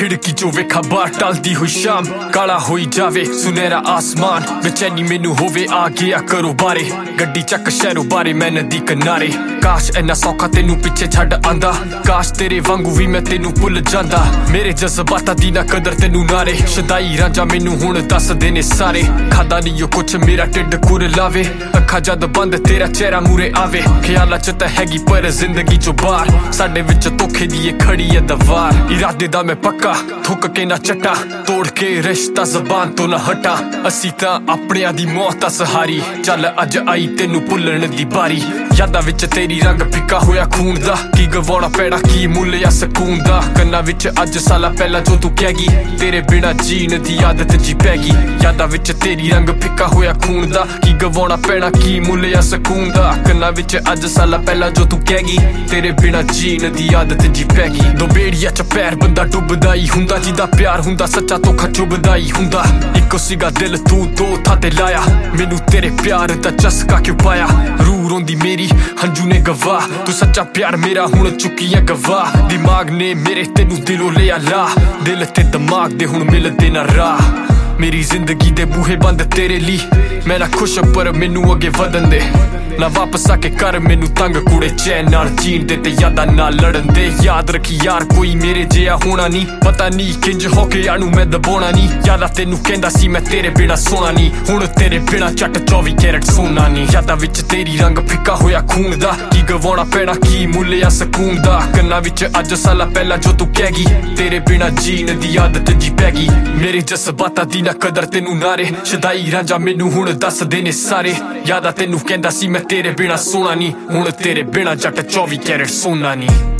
खिड़की चो वेखा बार टलदी हुई शाम काला होई जावे सुनहरा आसमान बेचैनी मैनू होवे आ गया करो बारे गड्डी चक शहरों बारे मैं नदी किनारे काश इन्ना सौखा तेनू पिछे छड्ड आंदा काश तेरे वांगू भी मैं तेनू भुल जांदा मेरे जज्बातां दी ना कदर तेनू नारे शदाई रांझा मैनू हुण दस देने सारे खादा नहीं ओ कुछ मेरा ढिड कुर लावे अखा जद बंद तेरा चेहरा मूरे आवे ख्यालां च तां हैगी पर जिंदगी चो बाहर साडे विच धोखे दी खड़ी है दवार इरादे दा मैं पक्का थुक के ना चट्टा तोड़ के रिश्ता जबान तो ना हटा असी तां अपनियां दी मौत दा सहारी चल अज आई तेनू भुल्लण दी बारी यादां विच तेरी रंग फिक्का होया खून दा की गवाउणा पैणा की मुल या सकून दा कन्नां विच अज साला पहला जो तू कहगी तेरे बिना जीण दी आदत जी पैगी यादां विच तेरी रंग फिक्का होया खून दा की गवाउणा पैणा की मुल या सकून दा कन्नां विच अज साला पहला जो तू कहगी तेरे बिना जीण दी आदत जी पैगी दो बेड़िया च पैर बंदा डुबदा ही हुंदा जिदा प्यार हुंदा सच्चा धोखा चुभदा ही हुंदा इक्को सीगा दिल तू दो थां ते लाया मैनू तेरे प्यार दा चस्का क्यों पाया रूह रोंदी मेरी हंजू ने गवाह तू सच्चा प्यार मेरा हुण चुकिया गवाह दिमाग ने मेरे तेनू दिलों लिया ला दिल ते दिमाग दे हुण मिलदे ना राह मेरी जिंदगी दे बूहे बंद तेरे ली मैं ना खुश पर मैनू अगे वधन दे ना वापस आके कर मैनू तंग कुड़े चैन नाल जीण दे ते यादां नाल लड़न दे याद रखी यार कोई मेरे जिहा होना नहीं पता नहीं किंज होके आनू मैं दबाउणा नहीं यादां तेनू कहंदा सी मैं तेरे बिना सोना नहीं हुण तेरे बिना झट 24 कैरेट सोना नहीं यादां विच तेरी रंग फिक्का होया खून दा की गवाउणा पैणा की मुल या सकून दा कन्नां विच अज साला पहला जो तू कहगी तेरे बिना जीण दी आदत जी पैगी मेरे जज्बातां दी ना कदर तेनू नारे शदाई रांझा मैनू हुण दस देने सारे यादां तेनू कहंदा सी मैं तेरे बिना सोना नहीं हुण तेरे बिना जट 24 कैरेट सोना नहीं।